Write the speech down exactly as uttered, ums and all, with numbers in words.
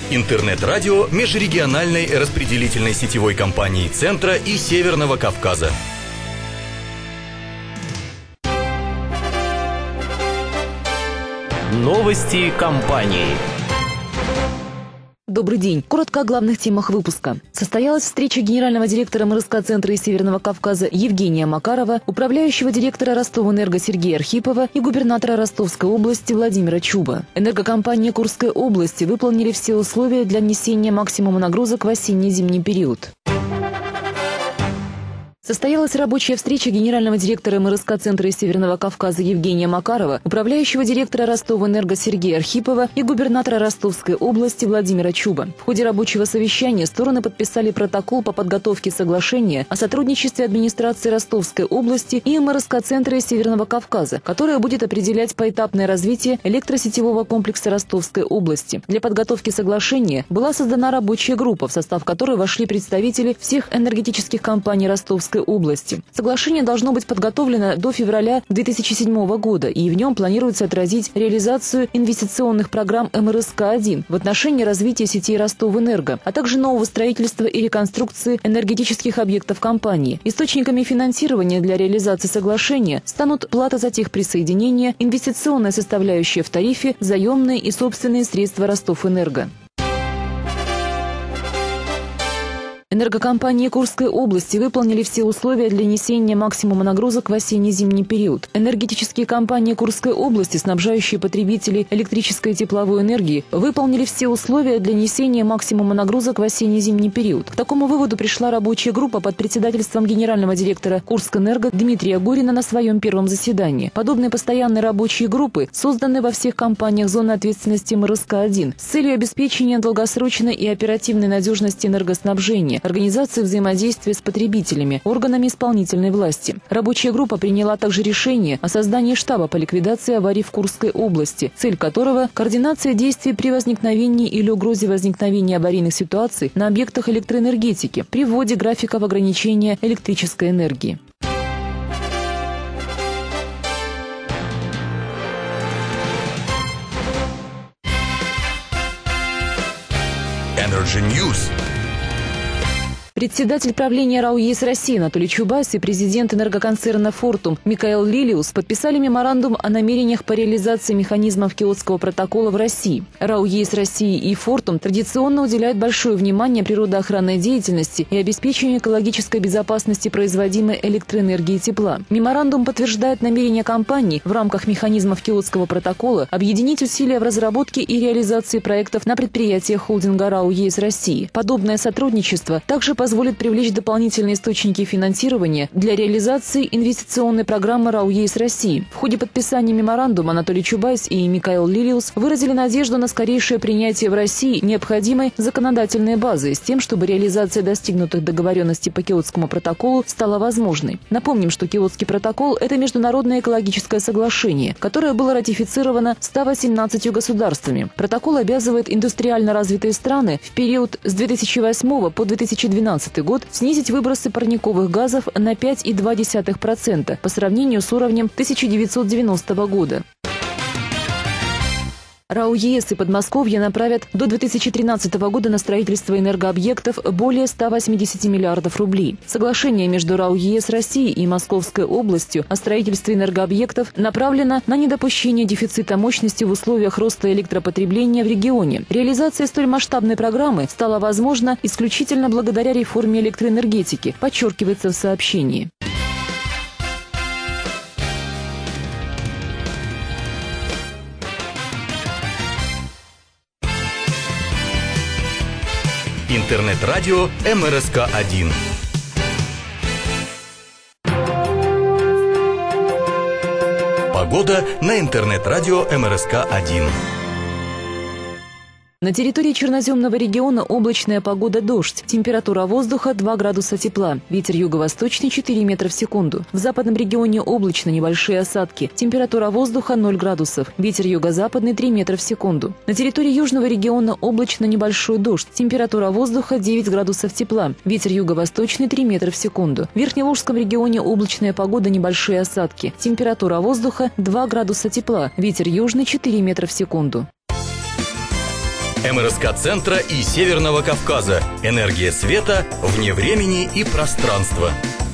Интернет-радио межрегиональной распределительной сетевой компании Центра и Северного Кавказа. Новости компании. Добрый день. Коротко о главных темах выпуска. Состоялась встреча генерального директора эм эр эс ка-центра и Северного Кавказа Евгения Макарова, управляющего директора Ростова-Энерго Сергея Архипова и губернатора Ростовской области Владимира Чуба. Энергокомпании Курской области выполнили все условия для внесения максимума нагрузок в осенне-зимний период. Состоялась рабочая встреча генерального директора эм эр эс ка-центра и Северного Кавказа Евгения Макарова, управляющего директора Ростова-Энерго Сергея Архипова и губернатора Ростовской области Владимира Чуба. В ходе рабочего совещания стороны подписали протокол по подготовке соглашения о сотрудничестве администрации Ростовской области и эм эр эс ка-центра и Северного Кавказа, которое будет определять поэтапное развитие электросетевого комплекса Ростовской области. Для подготовки соглашения была создана рабочая группа, в состав которой вошли представители всех энергетических компаний Ростовской области. Соглашение должно быть подготовлено до февраля две тысячи седьмого года, и в нем планируется отразить реализацию инвестиционных программ эм эр эс ка один в отношении развития сетей Ростов-Энерго, а также нового строительства и реконструкции энергетических объектов компании. Источниками финансирования для реализации соглашения станут плата за техприсоединение, инвестиционная составляющая в тарифе, заемные и собственные средства Ростов-Энерго. Энергокомпании Курской области выполнили все условия для несения максимума нагрузок в осенне-зимний период. Энергетические компании Курской области, снабжающие потребителей электрической и тепловой энергии, выполнили все условия для несения максимума нагрузок в осенне-зимний период. К такому выводу пришла рабочая группа под председательством генерального директора Курскэнерго Дмитрия Гурина на своем первом заседании. Подобные постоянные рабочие группы созданы во всех компаниях зоны ответственности эм эр эс ка один с целью обеспечения долгосрочной и оперативной надежности энергоснабжения, организации взаимодействия с потребителями, органами исполнительной власти. Рабочая группа приняла также решение о создании штаба по ликвидации аварий в Курской области, цель которого – координация действий при возникновении или угрозе возникновения аварийных ситуаций на объектах электроэнергетики при вводе графиков ограничения электрической энергии. Energy News. Председатель правления РАО ЕС России Анатолий Чубайс и президент энергоконцерна «Фортум» Микаэл Лилиус подписали меморандум о намерениях по реализации механизмов Киотского протокола в России. РАО ЕС России и «Фортум» традиционно уделяют большое внимание природоохранной деятельности и обеспечению экологической безопасности производимой электроэнергии и тепла. Меморандум подтверждает намерение компаний в рамках механизмов Киотского протокола объединить усилия в разработке и реализации проектов на предприятиях холдинга РАО ЕС России. Подобное сотрудничество также позволяет позволит привлечь дополнительные источники финансирования для реализации инвестиционной программы РАО ЕС России. В ходе подписания меморандума Анатолий Чубайс и Микаэл Лилиус выразили надежду на скорейшее принятие в России необходимой законодательной базы с тем, чтобы реализация достигнутых договоренностей по Киотскому протоколу стала возможной. Напомним, что Киотский протокол – это международное экологическое соглашение, которое было ратифицировано ста восемнадцатью государствами. Протокол обязывает индустриально развитые страны в период с две тысячи восьмого по две тысячи двенадцатый год снизить выбросы парниковых газов на пять и две десятых процента по сравнению с уровнем тысяча девятьсот девяностого года. РАО ЕС и Подмосковье направят до две тысячи тринадцатого года на строительство энергообъектов более ста восьмидесяти миллиардов рублей. Соглашение между РАО ЕС России и Московской областью о строительстве энергообъектов направлено на недопущение дефицита мощности в условиях роста электропотребления в регионе. Реализация столь масштабной программы стала возможна исключительно благодаря реформе электроэнергетики, подчеркивается в сообщении. Интернет-радио эм эр эс ка один. Погода на интернет-радио эм эр эс ка один. На территории черноземного региона облачная погода, дождь. Температура воздуха два градуса тепла. Ветер юго-восточный четыре метра в секунду. В западном регионе облачно, небольшие осадки. Температура воздуха ноль градусов. Ветер юго-западный три метра в секунду. На территории южного региона облачно, небольшой дождь. Температура воздуха девять градусов тепла. Ветер юго-восточный три метра в секунду. В Верхневолжском регионе облачная погода, небольшие осадки. Температура воздуха два градуса тепла. Ветер южный четыре метра в секунду. эм эр эс ка-центра и Северного Кавказа. Энергия света вне времени и пространства.